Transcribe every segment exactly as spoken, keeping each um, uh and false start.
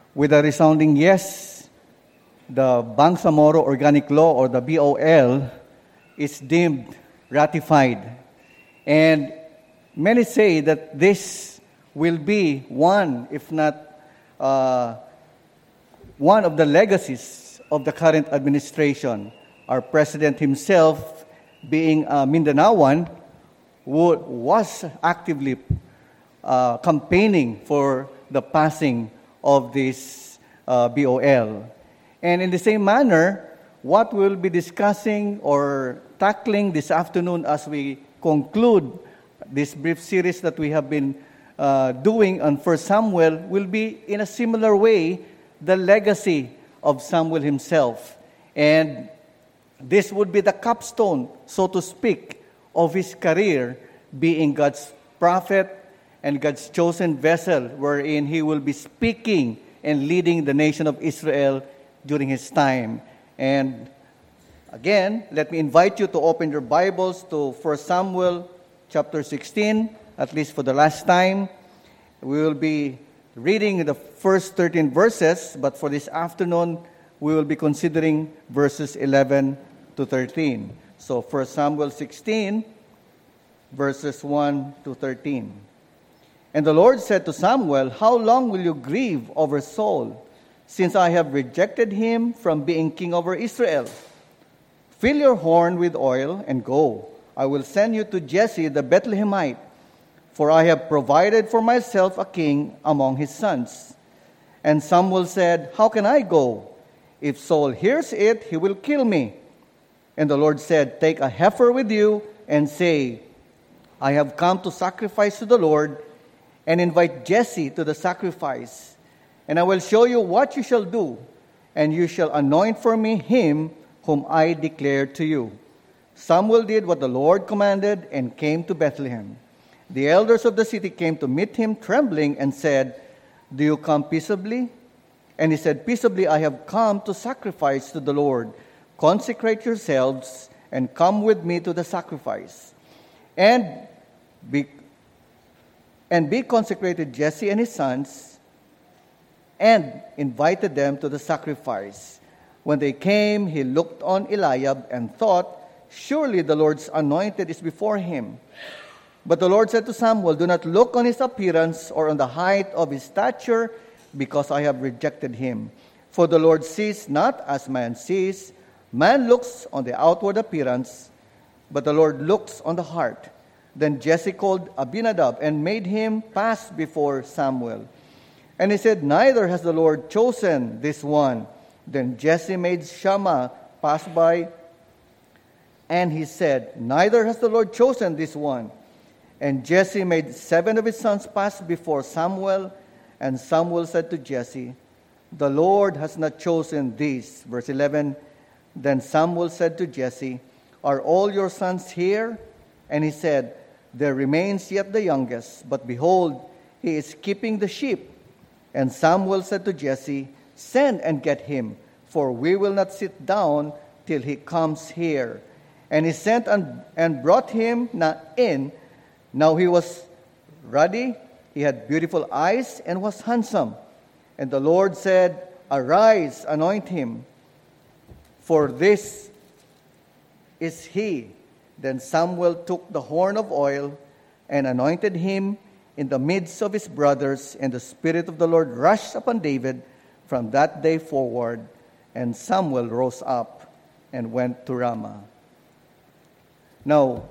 With a resounding yes, the Bangsamoro Organic Law, or the B O L, is deemed ratified. And many say that this will be one, if not uh, one of the legacies of the current administration. Our president himself, being a Mindanaoan, who was actively uh, campaigning for the passing of this uh, B O L. And in the same manner, what we'll be discussing or tackling this afternoon as we conclude this brief series that we have been uh, doing on First Samuel will be, in a similar way, the legacy of Samuel himself. And this would be the capstone, so to speak, of his career, being God's prophet and God's chosen vessel, wherein he will be speaking and leading the nation of Israel during his time. And again, let me invite you to open your Bibles to First Samuel chapter sixteen, at least for the last time. We will be reading the first thirteen verses, but for this afternoon, we will be considering verses eleven to thirteen. So First Samuel sixteen, verses one to thirteen. And the Lord said to Samuel, "How long will you grieve over Saul, since I have rejected him from being king over Israel? Fill your horn with oil and go. I will send you to Jesse the Bethlehemite, for I have provided for myself a king among his sons." And Samuel said, "How can I go? If Saul hears it, he will kill me." And the Lord said, "Take a heifer with you and say, I have come to sacrifice to the Lord, and invite Jesse to the sacrifice. And I will show you what you shall do, and you shall anoint for me him whom I declare to you." Samuel did what the Lord commanded and came to Bethlehem. The elders of the city came to meet him trembling and said, "Do you come peaceably?" And he said, "Peaceably I have come to sacrifice to the Lord. Consecrate yourselves and come with me to the sacrifice. And be, and be consecrated Jesse and his sons," and invited them to the sacrifice. When they came, he looked on Eliab and thought, "Surely the Lord's anointed is before him." But the Lord said to Samuel, "Do not look on his appearance or on the height of his stature, because I have rejected him. For the Lord sees not as man sees. Man looks on the outward appearance, but the Lord looks on the heart." Then Jesse called Abinadab and made him pass before Samuel. And he said, "Neither has the Lord chosen this one." Then Jesse made Shammah pass by, and he said, "Neither has the Lord chosen this one." And Jesse made seven of his sons pass before Samuel, and Samuel said to Jesse, "The Lord has not chosen these." Verse eleven, then Samuel said to Jesse, "Are all your sons here?" And he said, "There remains yet the youngest, but behold, he is keeping the sheep." And Samuel said to Jesse, "Send and get him, for we will not sit down till he comes here." And he sent and, and brought him in. Now he was ruddy, he had beautiful eyes, and was handsome. And the Lord said, "Arise, anoint him, for this is he." Then Samuel took the horn of oil and anointed him in the midst of his brothers, and the Spirit of the Lord rushed upon David from that day forward. And Samuel rose up and went to Ramah. Now,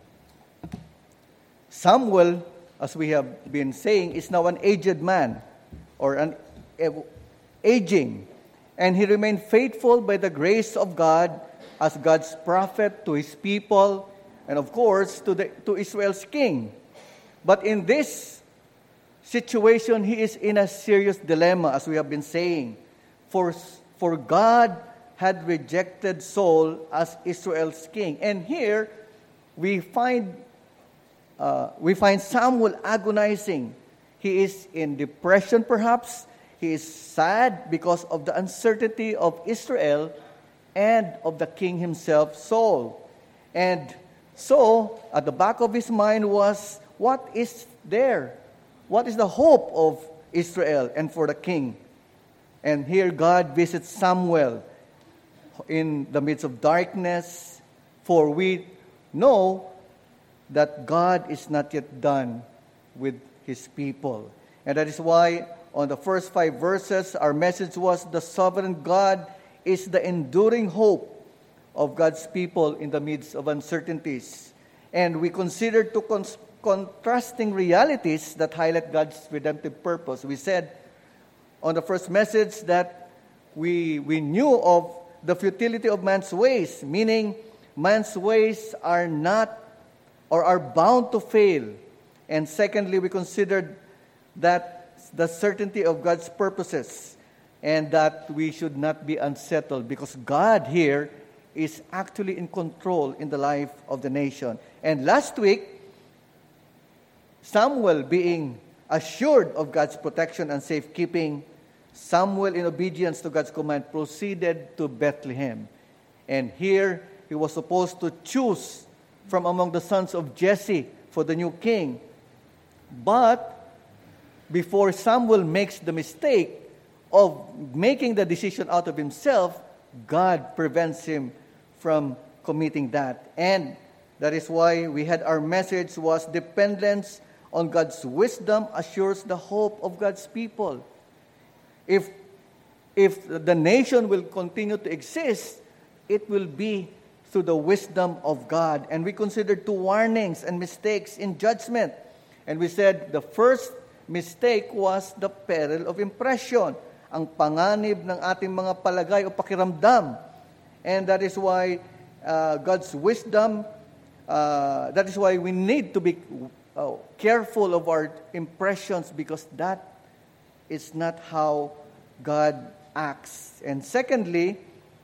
Samuel, as we have been saying, is now an aged man, or an aging, and he remained faithful by the grace of God as God's prophet to his people, and of course to the to Israel's king. But in this situation, he is in a serious dilemma, as we have been saying. For, for God had rejected Saul as Israel's king. And here, we find uh, we find Samuel agonizing. He is in depression, perhaps. He is sad because of the uncertainty of Israel and of the king himself, Saul. And so, at the back of his mind was, what is there? What is the hope of Israel and for the king? And here God visits Samuel in the midst of darkness, for we know that God is not yet done with His people. And that is why on the first five verses, our message was the sovereign God is the enduring hope of God's people in the midst of uncertainties. And we considered two con- contrasting realities that highlight God's redemptive purpose. We said on the first message that we, we knew of the futility of man's ways, meaning man's ways are not or are bound to fail. And secondly, we considered that the certainty of God's purposes and that we should not be unsettled because God here is actually in control in the life of the nation. And last week, Samuel being assured of God's protection and safekeeping, Samuel, in obedience to God's command, proceeded to Bethlehem. And here, he was supposed to choose from among the sons of Jesse for the new king. But before Samuel makes the mistake of making the decision out of himself, God prevents him from committing that. And that is why we had our message was dependence on God's wisdom assures the hope of God's people. If, if the nation will continue to exist, it will be through the wisdom of God. And we considered two warnings and mistakes in judgment. And we said the first mistake was the peril of impression, ang panganib ng ating mga palagay o pakiramdam. And that is why uh, God's wisdom, uh, that is why we need to be uh, careful of our impressions because that is not how God acts. And secondly,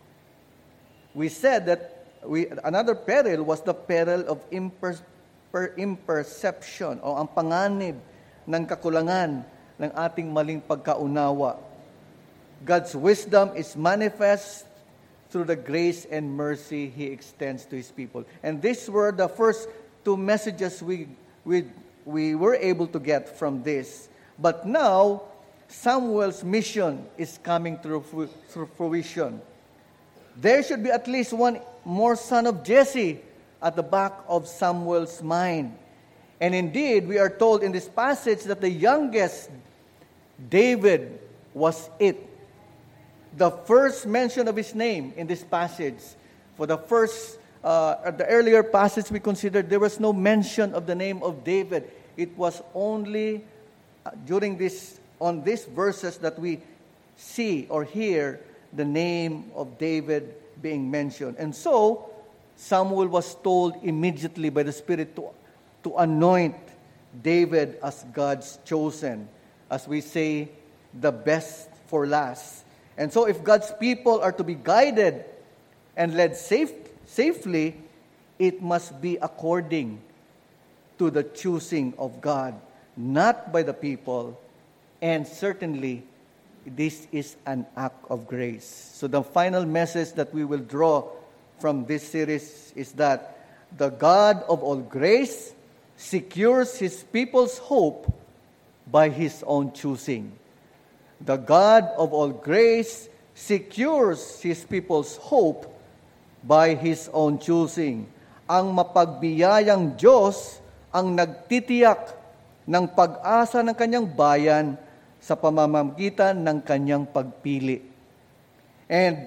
we said that we another peril was the peril of imper, per, imperception o ang panganib ng kakulangan ng ating maling pagkaunawa. God's wisdom is manifest through the grace and mercy He extends to His people. And these were the first two messages we, we, we were able to get from this. But now, Samuel's mission is coming through, through fruition. There should be at least one more son of Jesse at the back of Samuel's mind. And indeed, we are told in this passage that the youngest, David, was it. The first mention of his name in this passage. For the first, uh, the earlier passage we considered, there was no mention of the name of David. It was only uh, during this, on these verses that we see or hear the name of David being mentioned. And so, Samuel was told immediately by the Spirit to, to anoint David as God's chosen. As we say, the best for last. And so if God's people are to be guided and led safe, safely, it must be according to the choosing of God, not by the people. And certainly, this is an act of grace. So the final message that we will draw from this series is that the God of all grace secures His people's hope by His own choosing. The God of all grace secures His people's hope by His own choosing. Ang mapagbiyayang Diyos ang nagtitiyak ng pag-asa ng Kanyang bayan sa pamamagitan ng Kanyang pagpili. And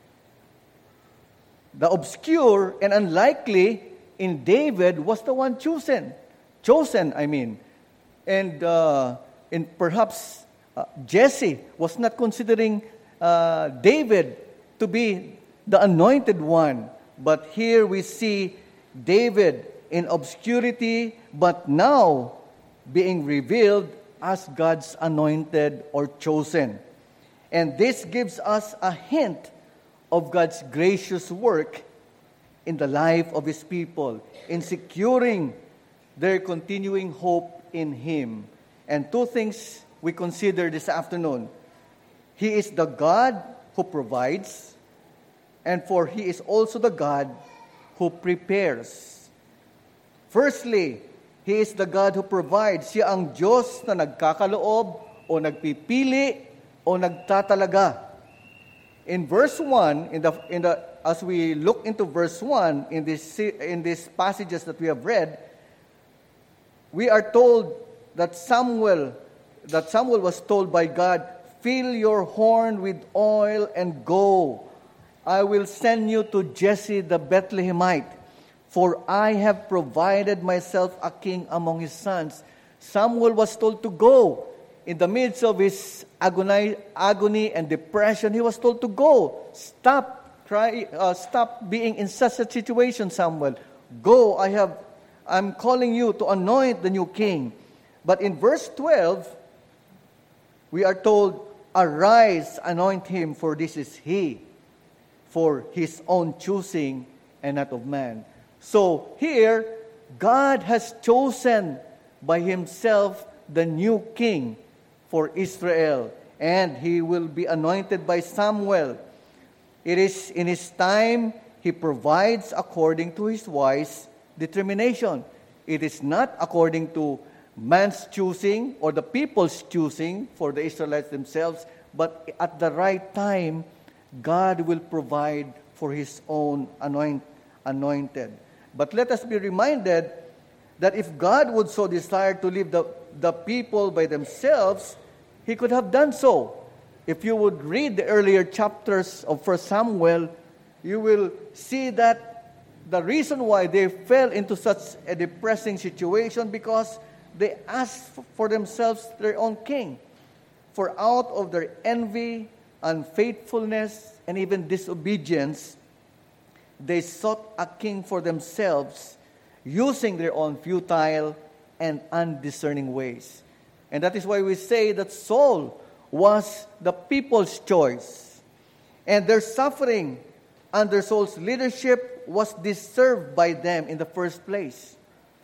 the obscure and unlikely in David was the one chosen. Chosen, I mean. And uh, in perhaps Uh, Jesse was not considering uh, David to be the anointed one. But here we see David in obscurity, but now being revealed as God's anointed or chosen. And this gives us a hint of God's gracious work in the life of His people, in securing their continuing hope in Him. And two things we consider this afternoon. He is the God who provides, and for He is also the God who prepares. Firstly, He is the God who provides. Siya ang Diyos na nagkakaloob o nagpipili o nagtatalaga. In verse one, in the in the as we look into verse one in this in these passages that we have read, we are told that Samuel that Samuel was told by God, "Fill your horn with oil and go. I will send you to Jesse the Bethlehemite, for I have provided myself a king among his sons." Samuel was told to go. In the midst of his agony, agony and depression, he was told to go. Stop, try, uh, stop being in such a situation, Samuel. Go, I have, I'm calling you to anoint the new king. But in verse twelve, we are told, "Arise, anoint him, for this is he, for his own choosing and not of man." So here, God has chosen by himself the new king for Israel, and he will be anointed by Samuel. It is in his time he provides according to his wise determination. It is not according to man's choosing or the people's choosing for the Israelites themselves, but at the right time, God will provide for his own anoint, anointed. But let us be reminded that if God would so desire to leave the, the people by themselves, he could have done so. If you would read the earlier chapters of First Samuel, you will see that the reason why they fell into such a depressing situation because they asked for themselves their own king. For out of their envy, unfaithfulness, and even disobedience, they sought a king for themselves, using their own futile and undiscerning ways. And that is why we say that Saul was the people's choice. And their suffering under Saul's leadership was deserved by them in the first place.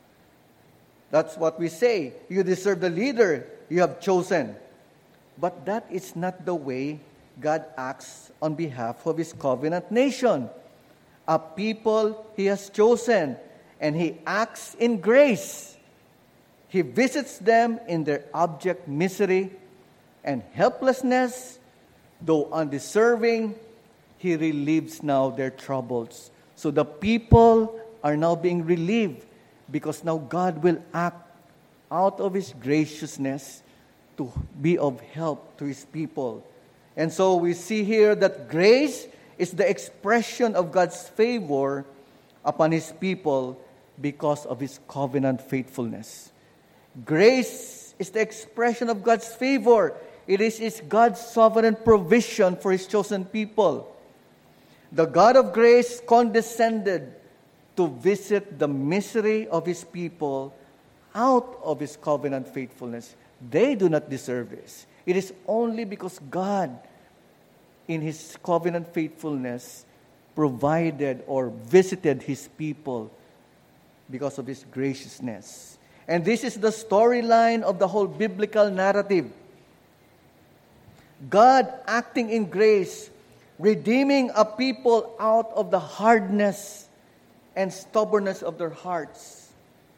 That's what we say. You deserve the leader you have chosen. But that is not the way God acts on behalf of his covenant nation. A people he has chosen, and he acts in grace. He visits them in their abject misery and helplessness. Though undeserving, he relieves now their troubles. So the people are now being relieved because now God will act out of his graciousness to be of help to his people. And so we see here that grace is the expression of God's favor upon his people because of his covenant faithfulness. Grace is the expression of God's favor. It is, is God's sovereign provision for his chosen people. The God of grace condescended to visit the misery of his people out of his covenant faithfulness. They do not deserve this. It is only because God, in his covenant faithfulness, provided or visited his people because of his graciousness. And this is the storyline of the whole biblical narrative. God acting in grace, redeeming a people out of the hardness and stubbornness of their hearts,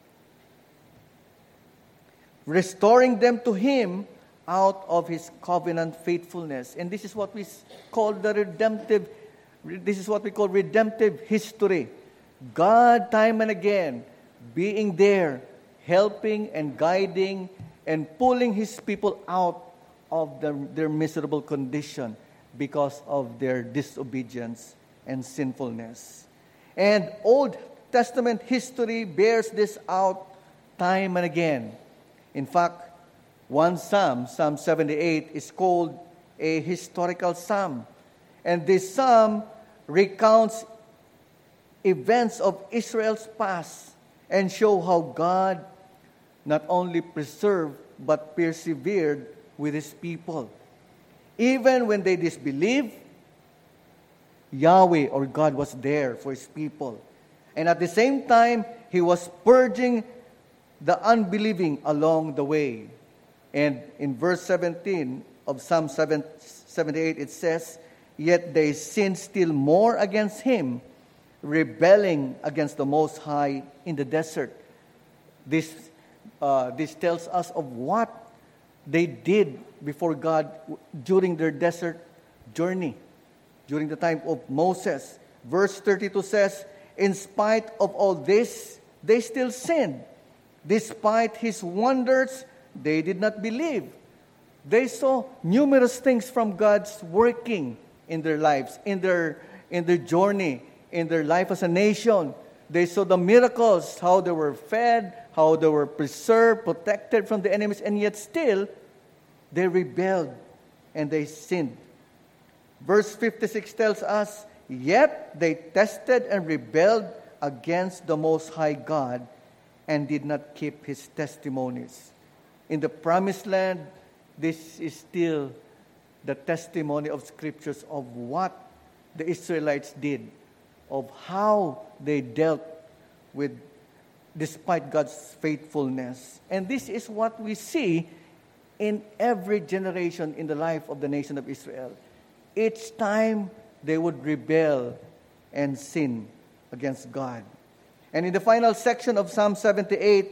restoring them to him out of his covenant faithfulness. And this is what we call the redemptive, this is what we call redemptive history. God, time and again, being there, helping and guiding and pulling his people out of the, their miserable condition because of their disobedience and sinfulness. And Old Testament history bears this out time and again. In fact, one psalm, Psalm seventy-eight, is called a historical psalm. And this psalm recounts events of Israel's past and show how God not only preserved but persevered with his people. Even when they disbelieved, Yahweh or God was there for his people. And at the same time, he was purging the unbelieving along the way. And in verse seventeen of Psalm seventy-eight, it says, "Yet they sinned still more against him, rebelling against the Most High in the desert." This, uh, this tells us of what they did before God during their desert journey, during the time of Moses. Verse thirty-two says, in spite of all this, they still sinned. Despite his wonders, they did not believe. They saw numerous things from God's working in their lives, in their, in their journey, in their life as a nation. They saw the miracles, how they were fed, how they were preserved, protected from the enemies, and yet still, they rebelled and they sinned. Verse fifty-six tells us, yet they tested and rebelled against the Most High God and did not keep His testimonies. In the Promised Land, this is still the testimony of Scriptures of what the Israelites did, of how they dealt with, despite God's faithfulness. And this is what we see in every generation in the life of the nation of Israel. Each time they would rebel and sin against God. And in the final section of Psalm seventy-eight,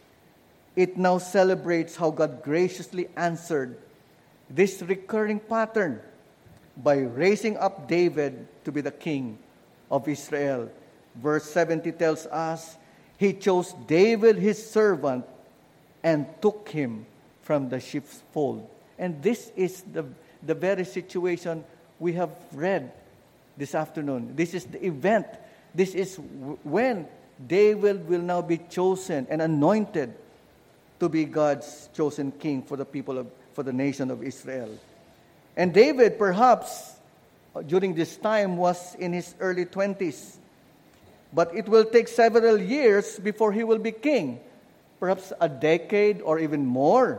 it now celebrates how God graciously answered this recurring pattern by raising up David to be the king of Israel. Verse seventy tells us, He chose David his servant and took him from the sheep's fold. And this is the, the very situation we have read this afternoon. This is the event. This is w- when David will now be chosen and anointed to be God's chosen king for the people of, for the nation of Israel. And David, perhaps, during this time was in his early twenties. But it will take several years before he will be king. Perhaps a decade or even more.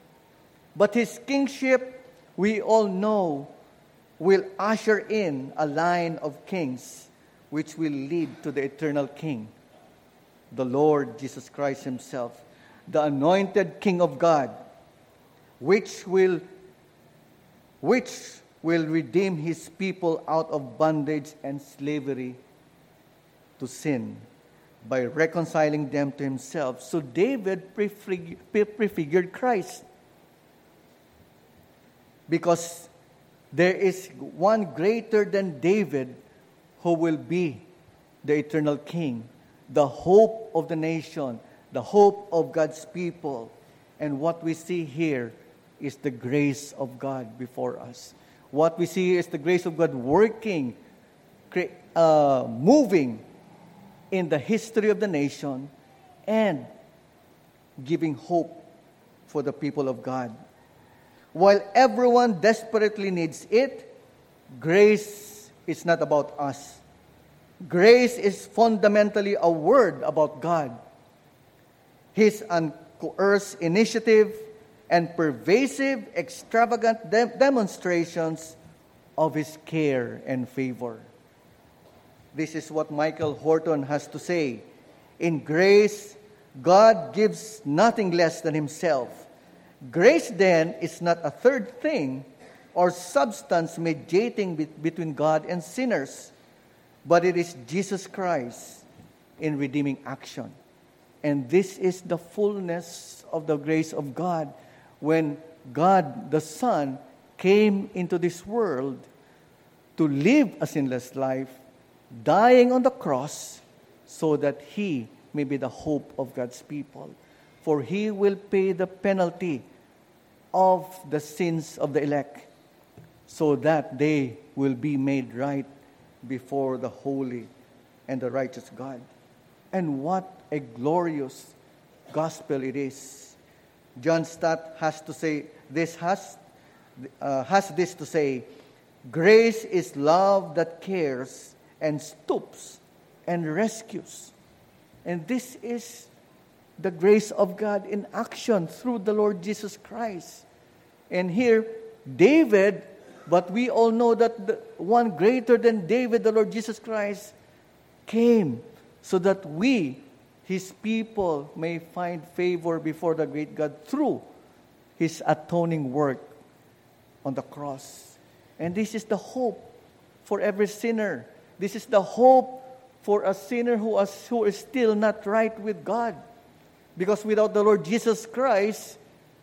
But his kingship, we all know, will usher in a line of kings which will lead to the eternal king, the Lord Jesus Christ himself, the anointed King of God, which will which will redeem his people out of bondage and slavery to sin by reconciling them to himself. So David prefig- prefigured Christ, because there is one greater than David who will be the eternal king, the hope of the nation, the hope of God's people. And what we see here is the grace of God before us. What we see is the grace of God working, uh, moving in the history of the nation and giving hope for the people of God. While everyone desperately needs it, grace is not about us. Grace is fundamentally a word about God. His uncoerced initiative and pervasive, extravagant de- demonstrations of His care and favor. This is what Michael Horton has to say. In grace, God gives nothing less than Himself. Grace, then, is not a third thing or substance mediating be- between God and sinners, but it is Jesus Christ in redeeming action. And this is the fullness of the grace of God, when God the Son came into this world to live a sinless life, dying on the cross so that He may be the hope of God's people. For He will pay the penalty of the sins of the elect, so that they will be made right before the holy and the righteous God. And what a glorious gospel it is. John Stott has to say this has uh, has this to say: grace is love that cares and stoops and rescues. And this is the grace of God in action through the Lord Jesus Christ. And here, David, but we all know that the one greater than David, the Lord Jesus Christ, came so that we, His people, may find favor before the great God through His atoning work on the cross. And this is the hope for every sinner. This is the hope for a sinner who is, who is still not right with God. Because without the Lord Jesus Christ,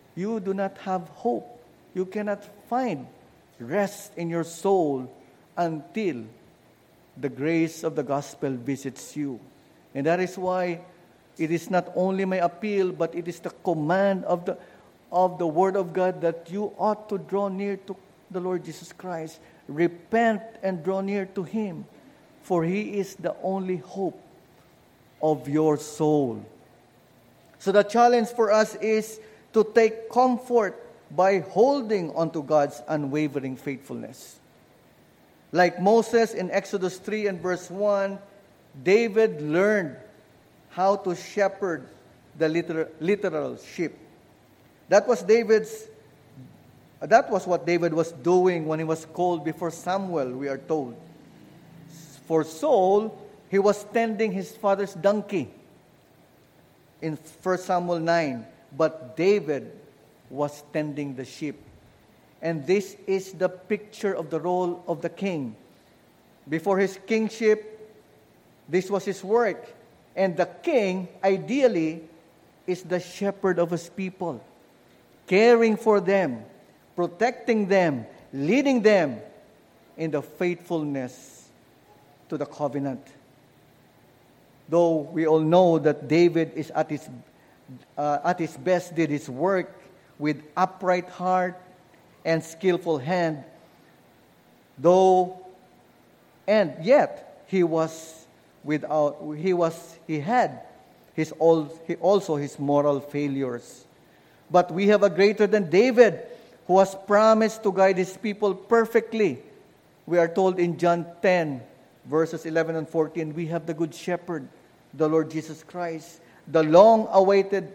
you do not have hope. You cannot find rest in your soul until the grace of the gospel visits you. And that is why it is not only my appeal, but it is the command of the of the Word of God that you ought to draw near to the Lord Jesus Christ. Repent and draw near to Him, for He is the only hope of your soul. So the challenge for us is to take comfort by holding onto God's unwavering faithfulness. Like Moses in Exodus three and verse one, David learned how to shepherd the literal, literal sheep. That was David's that was what David was doing when he was called before Samuel, we are told. For Saul, he was tending his father's donkey in First Samuel nine, but David was tending the sheep. And this is the picture of the role of the king. Before his kingship, this was his work. And the king, ideally, is the shepherd of his people, caring for them, protecting them, leading them in the faithfulness to the covenant. Though we all know that David is at his uh, at his best did his work with upright heart and skillful hand, though and yet he was without he was he had his all he also his moral failures. But we have a greater than David, who has promised to guide his people perfectly. We are told in John ten, verses eleven and fourteen, we have the good shepherd, the Lord Jesus Christ, the long-awaited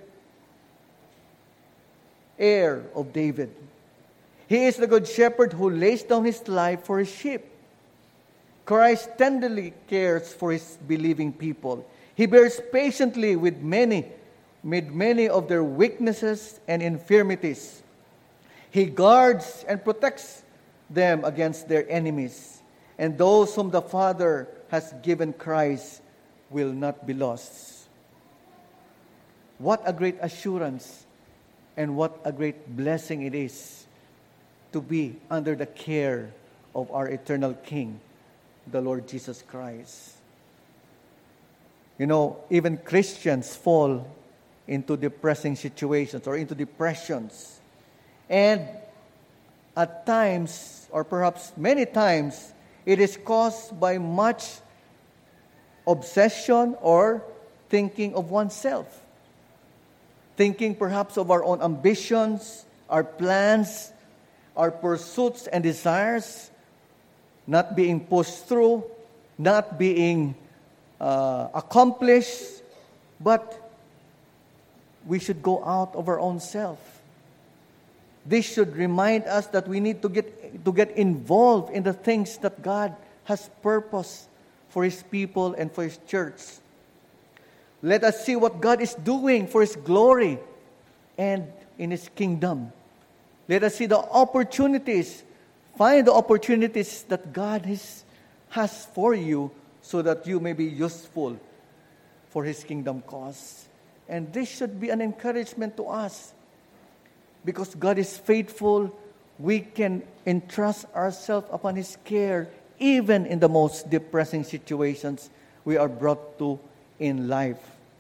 heir of David. He is the good shepherd who lays down his life for his sheep. Christ tenderly cares for his believing people. He bears patiently with many, with many of their weaknesses and infirmities. He guards and protects them against their enemies. And those whom the Father has given Christ will not be lost. What a great assurance and what a great blessing it is to be under the care of our eternal King, the Lord Jesus Christ. You know, even Christians fall into depressing situations or into depressions. And at times, or perhaps many times, it is caused by much obsession or thinking of oneself. Thinking perhaps of our own ambitions, our plans, our pursuits and desires, not being pushed through, not being uh, accomplished, but we should go out of our own self. This should remind us that we need to get to get involved in the things that God has purposed for His people and for His church. Let us see what God is doing for His glory and in His kingdom. Let us see the opportunities, find the opportunities that God has, has for you so that you may be useful for His kingdom cause. And this should be an encouragement to us. Because God is faithful, we can entrust ourselves upon His care, even in the most depressing situations we are brought to in life.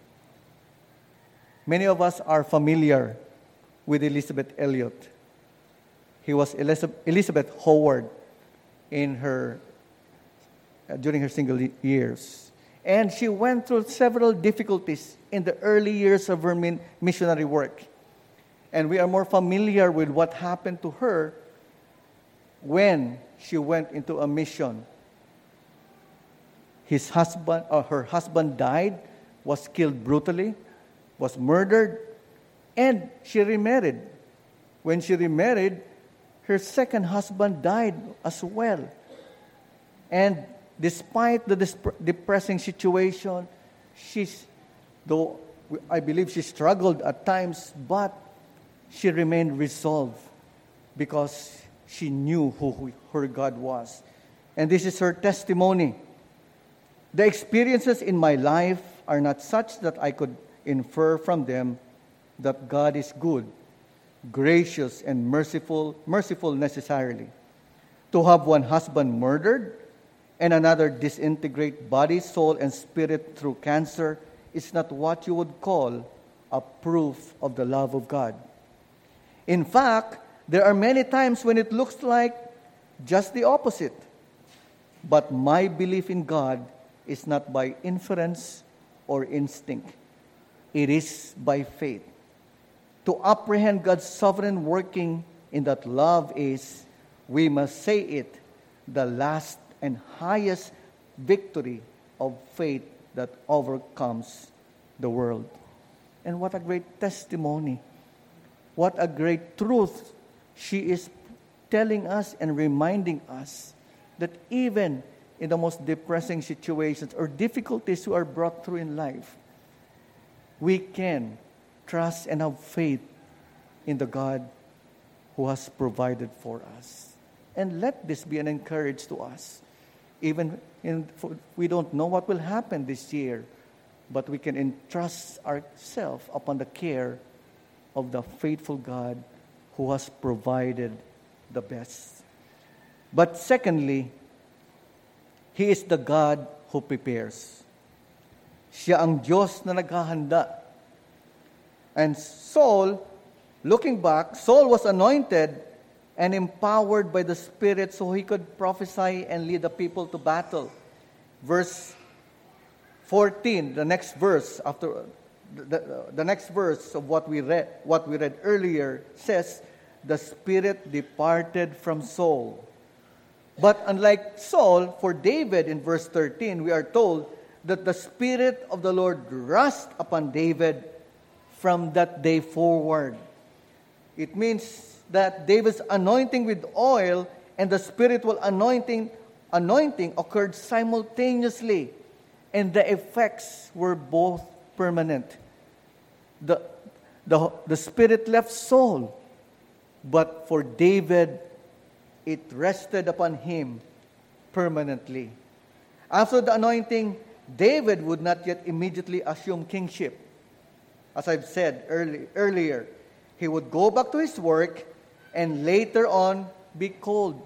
Many of us are familiar with Elisabeth Elliot. He was Elizabeth Howard in her uh, during her single years. And she went through several difficulties in the early years of her min- missionary work. And we are more familiar with what happened to her when she went into a mission. His husband, or her husband died, was killed brutally, was murdered, and she remarried. When she remarried, her second husband died as well. And despite the disp- depressing situation, she's, though I believe she struggled at times, but she remained resolved because she knew who her God was. And this is her testimony. The experiences in my life are not such that I could infer from them that God is good, gracious and merciful, merciful necessarily. To have one husband murdered and another disintegrate body, soul, and spirit through cancer is not what you would call a proof of the love of God. In fact, there are many times when it looks like just the opposite. But my belief in God is not by inference or instinct. It is by faith. To apprehend God's sovereign working in that love is, we must say it, the last and highest victory of faith that overcomes the world. And what a great testimony. What a great truth she is telling us and reminding us that even in the most depressing situations or difficulties we are brought through in life, we can trust and have faith in the God who has provided for us. And let this be an encouragement to us. Even in, we don't know what will happen this year, but we can entrust ourselves upon the care of the faithful God who has provided the best. But secondly, He is the God who prepares. Siya ang Diyos na naghahanda. And Saul, looking back, Saul was anointed and empowered by the Spirit so he could prophesy and lead the people to battle. Verse fourteen, the next verse after the, the next verse of what we read, what we read earlier says, the Spirit departed from Saul. But unlike Saul, for David in verse thirteen, we are told that the Spirit of the Lord rushed upon David from that day forward. It means that David's anointing with oil and the spiritual anointing anointing occurred simultaneously, and the effects were both permanent. The, the, the Spirit left Saul, but for David, it rested upon him permanently. After the anointing, David would not yet immediately assume kingship. As I've said early, earlier, he would go back to his work and later on be called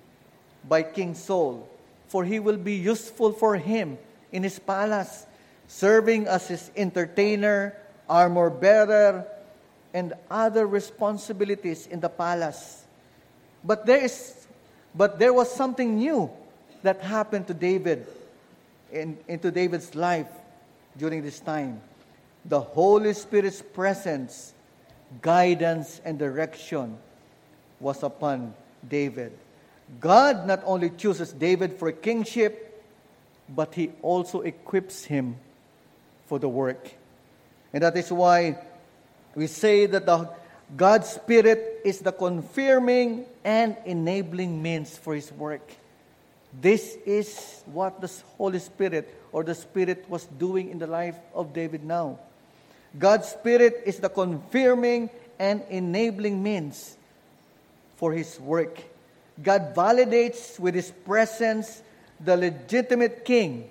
by King Saul, for he will be useful for him in his palace, serving as his entertainer, armor bearer, and other responsibilities in the palace. But there is, but there was something new that happened to David, in, into David's life during this time. The Holy Spirit's presence, guidance, and direction was upon David. God not only chooses David for kingship, but He also equips him for the work. And that is why we say that the God's Spirit is the confirming and enabling means for His work. This is what the Holy Spirit or the Spirit was doing in the life of David now. God's Spirit is the confirming and enabling means for His work. God validates with His presence the legitimate king.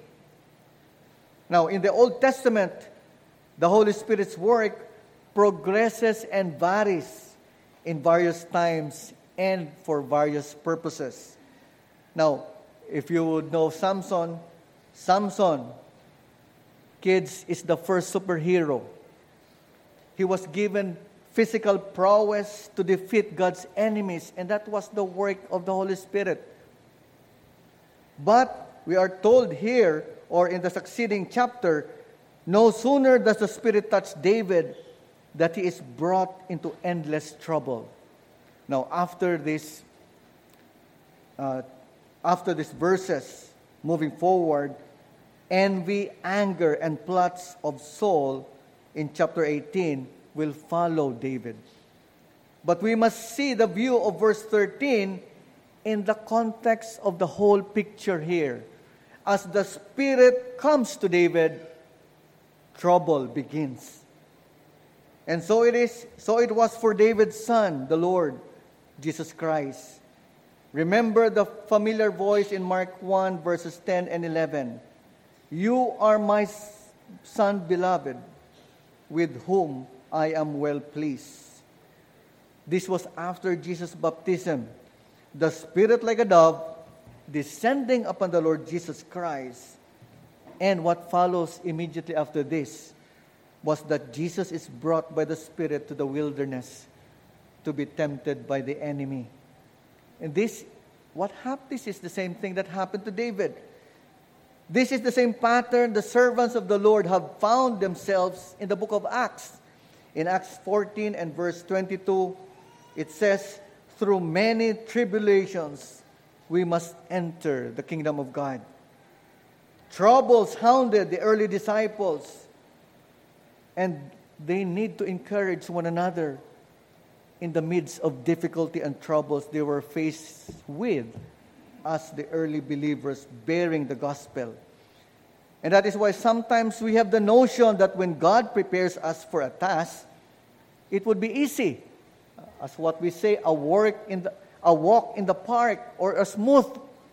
Now, in the Old Testament, the Holy Spirit's work progresses and varies in various times and for various purposes. Now, if you would know Samson, Samson, kids, is the first superhero. He was given physical prowess to defeat God's enemies, and that was the work of the Holy Spirit. But we are told here, or in the succeeding chapter, no sooner does the Spirit touch David that he is brought into endless trouble. Now, after this, uh, after these verses, moving forward, envy, anger, and plots of Saul in chapter eighteen will follow David. But we must see the view of verse thirteen in the context of the whole picture here. As the Spirit comes to David, trouble begins. And so it is, so it was for David's son, the Lord, Jesus Christ. Remember the familiar voice in Mark one, verses ten and eleven. You are my son beloved, with whom I am well pleased. This was after Jesus' baptism. The Spirit like a dove descending upon the Lord Jesus Christ. And what follows immediately after this was that Jesus is brought by the Spirit to the wilderness to be tempted by the enemy. And this, what happened, this is the same thing that happened to David. This is the same pattern the servants of the Lord have found themselves in the book of Acts. In Acts fourteen and verse twenty-two, it says, through many tribulations, we must enter the kingdom of God. Troubles hounded the early disciples, and they need to encourage one another in the midst of difficulty and troubles they were faced with as the early believers bearing the gospel. And that is why sometimes we have the notion that when God prepares us for a task, it would be easy. As what we say, a work in the, a walk in the park, or a smooth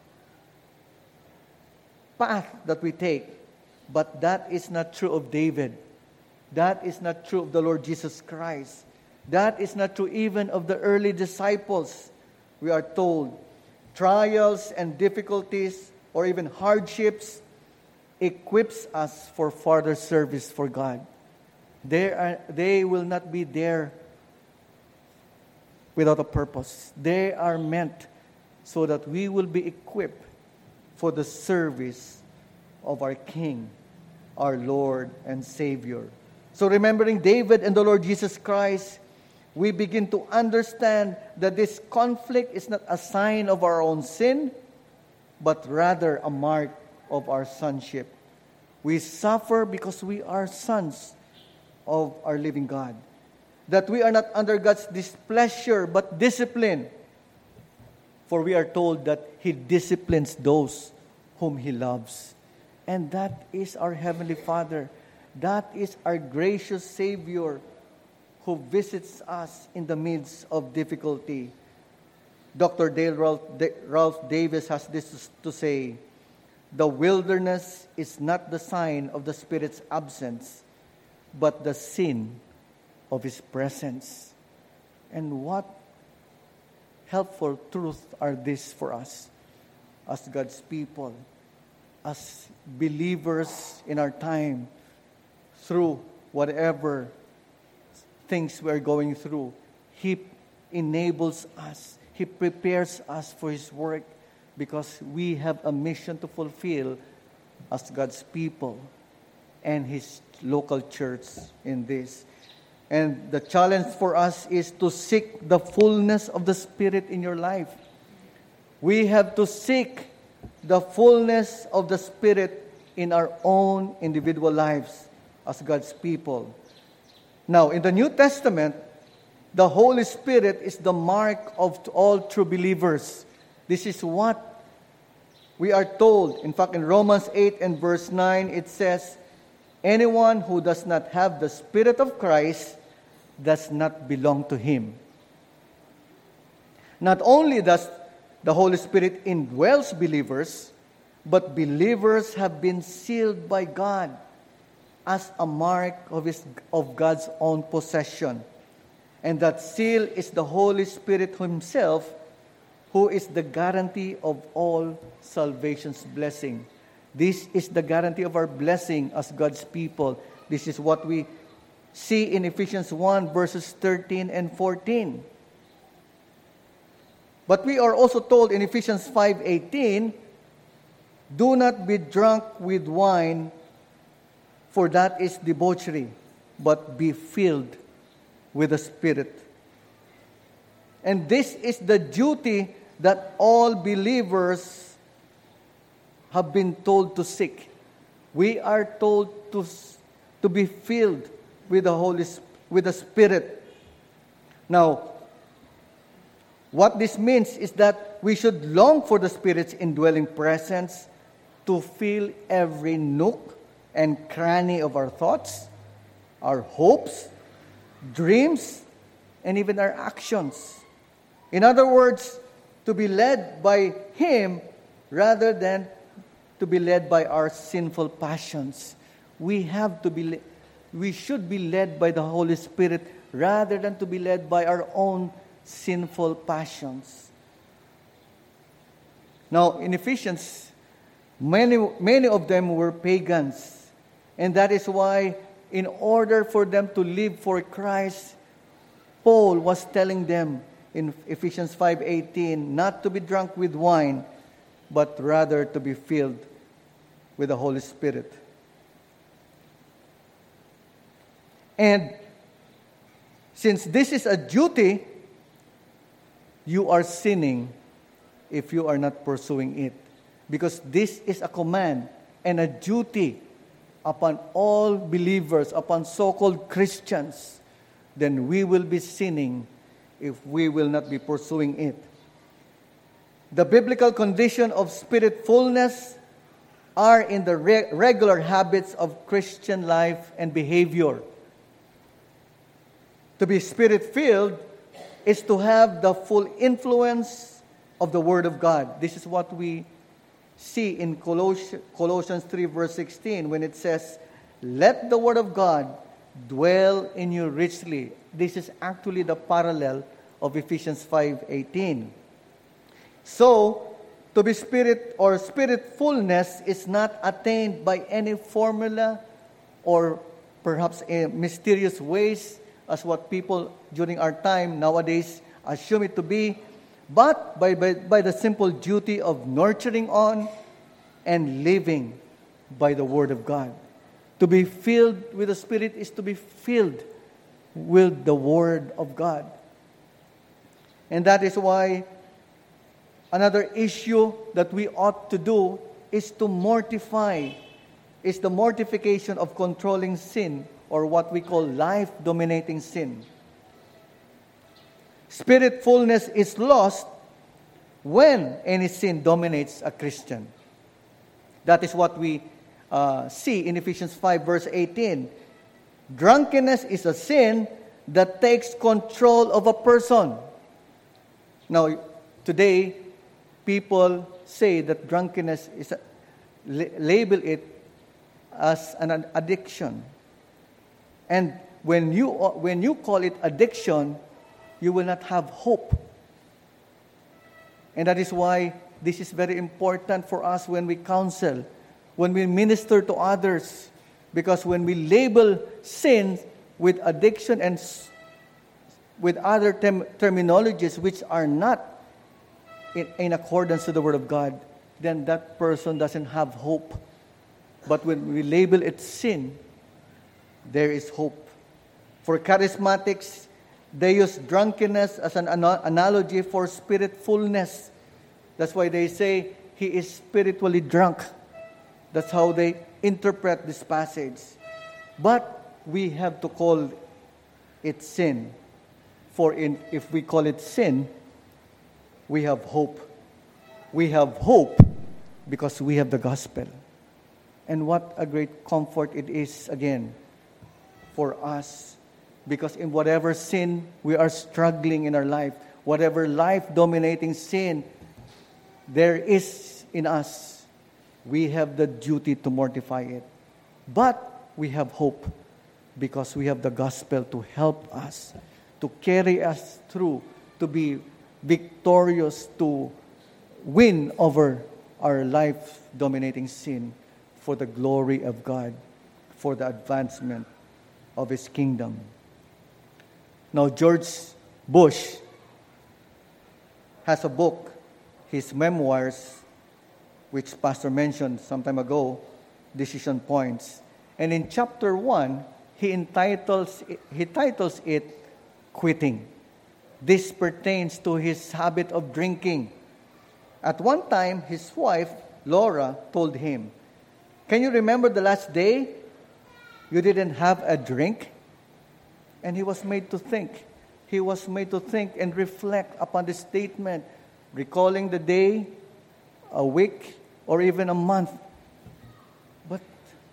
path that we take. But that is not true of David. That is not true of the Lord Jesus Christ. That is not true even of the early disciples. We are told trials and difficulties or even hardships equips us for further service for God. They are, they will not be there without a purpose. They are meant so that we will be equipped for the service of our King, our Lord and Savior. So remembering David and the Lord Jesus Christ, we begin to understand that this conflict is not a sign of our own sin, but rather a mark of our sonship. We suffer because we are sons of our living God. That we are not under God's displeasure, but discipline. For we are told that He disciplines those whom He loves. And that is our Heavenly Father. That is our gracious Savior who visits us in the midst of difficulty. Doctor Dale Ralph, Ralph Davis has this to say, the wilderness is not the sign of the Spirit's absence, but the sin of His presence. And what helpful truth are these for us as God's people, as believers in our time, through whatever things we're going through. He enables us. He prepares us for His work because we have a mission to fulfill as God's people and His local church in this. And the challenge for us is to seek the fullness of the Spirit in your life. We have to seek the fullness of the Spirit in our own individual lives as God's people. Now, in the New Testament, the Holy Spirit is the mark of all true believers. This is what we are told. In fact, in Romans eight and verse nine, it says, anyone who does not have the Spirit of Christ does not belong to Him. Not only does the Holy Spirit indwells believers, but believers have been sealed by God as a mark of His of God's own possession. And that seal is the Holy Spirit Himself, who is the guarantee of all salvation's blessing. This is the guarantee of our blessing as God's people. This is what we see in Ephesians one, verses thirteen and fourteen. But we are also told in Ephesians five eighteen, do not be drunk with wine, for that is debauchery, but be filled with the Spirit. And this is the duty that all believers have been told to seek. We are told to, to be filled with the Holy with the Spirit. Now, what this means is that we should long for the Spirit's indwelling presence to fill every nook and cranny of our thoughts, our hopes, dreams, and even our actions. In other words, to be led by Him rather than to be led by our sinful passions. We have to be, we should be led by the Holy Spirit rather than to be led by our own sinful passions. Now, in Ephesians, many, many of them were pagans. And that is why, in order for them to live for Christ, Paul was telling them in Ephesians five eighteen, not to be drunk with wine, but rather to be filled with the Holy Spirit. And since this is a duty, you are sinning if you are not pursuing it. Because this is a command and a duty upon all believers, upon so-called Christians. Then we will be sinning if we will not be pursuing it. The biblical condition of spirit-fullness are in the re- regular habits of Christian life and behavior. To be spirit-filled is to have the full influence of the Word of God. This is what we see in Colossians, Colossians three verse sixteen when it says, "Let the Word of God dwell in you richly." This is actually the parallel of Ephesians five eighteen. So, to be spirit or spirit-fullness is not attained by any formula or perhaps in mysterious ways as what people during our time nowadays assume it to be, but by, by, by the simple duty of nurturing on and living by the Word of God. To be filled with the Spirit is to be filled with the Word of God. And that is why another issue that we ought to do is to mortify, is the mortification of controlling sin, or what we call life-dominating sin. Spirit-fullness is lost when any sin dominates a Christian. That is what we uh, see in Ephesians five verse eighteen. Drunkenness is a sin that takes control of a person. Now, today, people say that drunkenness is a, label it as an addiction. And when you when you call it addiction, you will not have hope. And that is why this is very important for us when we counsel, when we minister to others. Because when we label sin with addiction and with other term, terminologies which are not in, in accordance to the Word of God, then that person doesn't have hope. But when we label it sin, there is hope. For charismatics, they use drunkenness as an ana- analogy for spirit-fullness. That's why they say he is spiritually drunk. That's how they interpret this passage. But we have to call it sin. For in, if we call it sin, we have hope. We have hope because we have the gospel. And what a great comfort it is, again, for us. Because in whatever sin we are struggling in our life, whatever life-dominating sin there is in us, we have the duty to mortify it. But we have hope because we have the gospel to help us, to carry us through, to be victorious, to win over our life-dominating sin for the glory of God, for the advancement of His kingdom. Now, George Bush has a book, his memoirs, which Pastor mentioned some time ago, Decision Points. And in chapter one, he entitles he titles it Quitting. This pertains to his habit of drinking. At one time, his wife, Laura, told him, "Can you remember the last day you didn't have a drink?" And he was made to think. He was made to think and reflect upon this statement, recalling the day, a week, or even a month. But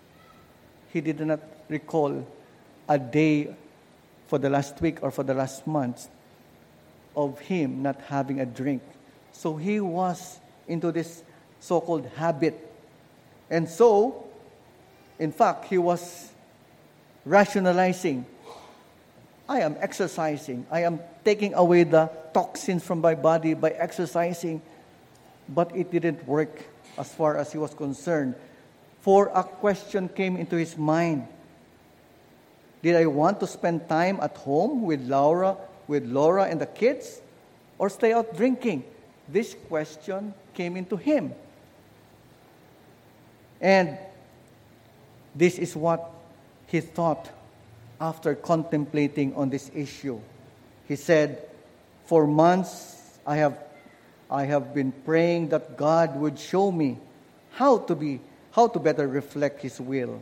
he did not recall a day for the last week or for the last month of him not having a drink. So he was into this so-called habit. And so, in fact, he was rationalizing I am exercising. I am taking away the toxins from my body by exercising. But it didn't work as far as he was concerned. For a question came into his mind. Did I want to spend time at home with Laura, with Laura and the kids, or stay out drinking? This question came into him. And this is what he thought after contemplating on this issue. He said, for months I have I have been praying that God would show me how to be how to better reflect his will.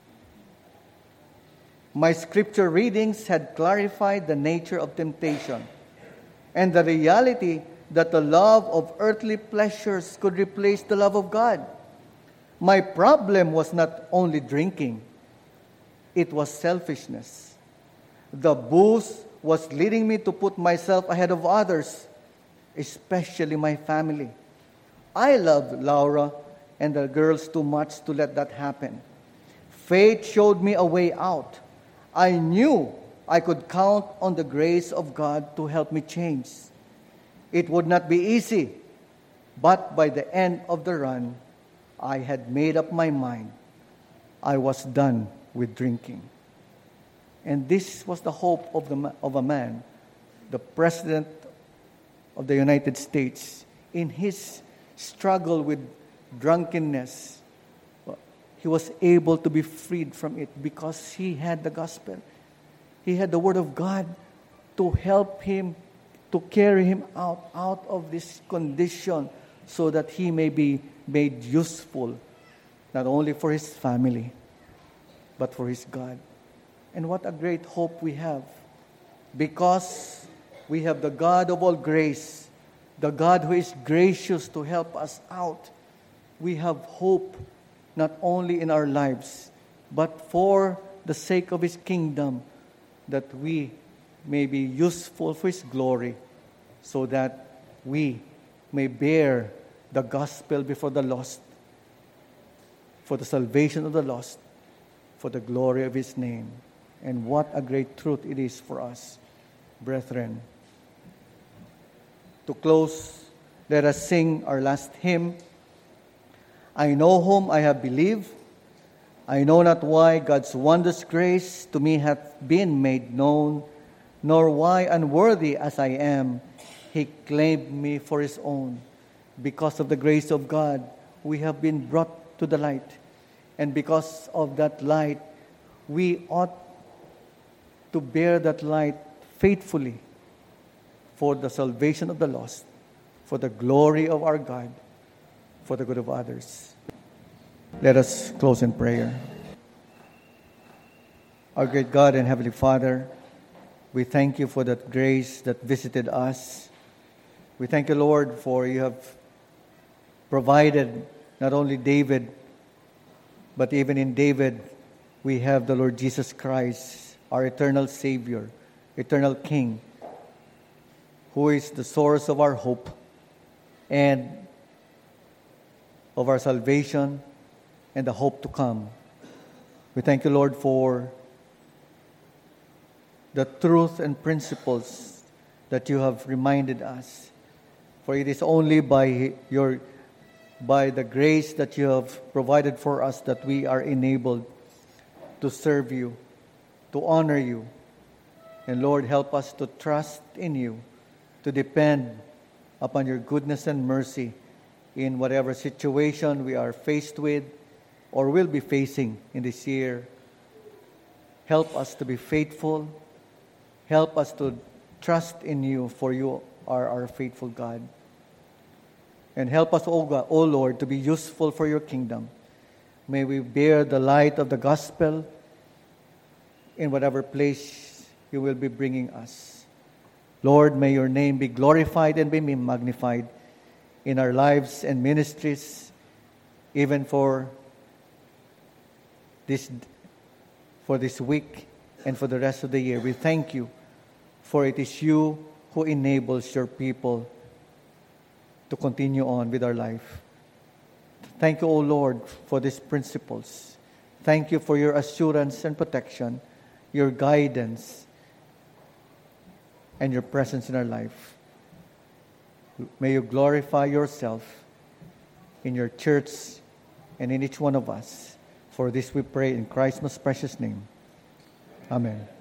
My scripture readings had clarified the nature of temptation and the reality that the love of earthly pleasures could replace the love of God. My problem was not only drinking, it was selfishness. The booze was leading me to put myself ahead of others, especially my family. I loved Laura and the girls too much to let that happen. Faith showed me a way out. I knew I could count on the grace of God to help me change. It would not be easy, but by the end of the run, I had made up my mind. I was done with drinking. And this was the hope of, the, of a man, the President of the United States, in his struggle with drunkenness. He was able to be freed from it because he had the gospel. He had the word of God to help him, to carry him out, out of this condition so that he may be made useful, not only for his family, but for his God. And what a great hope we have. Because we have the God of all grace, the God who is gracious to help us out. We have hope not only in our lives, but for the sake of his kingdom, that we may be useful for his glory, so that we may bear the gospel before the lost, for the salvation of the lost, for the glory of his name. And what a great truth it is for us, brethren. To close, let us sing our last hymn. I know whom I have believed. I know not why God's wondrous grace to me hath been made known, nor why, unworthy as I am, he claimed me for his own. Because of the grace of God, we have been brought to the light. And because of that light, we ought to bear that light faithfully for the salvation of the lost, for the glory of our God, for the good of others. Let us close in prayer. Our great God and Heavenly Father, we thank you for that grace that visited us. We thank you, Lord, for you have provided not only David, but even in David, we have the Lord Jesus Christ, our eternal Savior, eternal King, who is the source of our hope and of our salvation and the hope to come. We thank you, Lord, for the truth and principles that you have reminded us. For it is only by your by the grace that you have provided for us that we are enabled to serve you, to honor you. And Lord, help us to trust in you, to depend upon your goodness and mercy in whatever situation we are faced with or will be facing in this year. Help us to be faithful. Help us to trust in you, for you are our faithful God. And help us, O God, O Lord, to be useful for your kingdom. May we bear the light of the gospel in whatever place you will be bringing us. Lord, may your name be glorified and be magnified in our lives and ministries, even for this, for this week and for the rest of the year. We thank you, for it is you who enables your people to continue on with our life. Thank you, O Lord, for these principles. Thank you for your assurance and protection, your guidance, and your presence in our life. May you glorify yourself in your church and in each one of us. For this we pray in Christ's most precious name. Amen.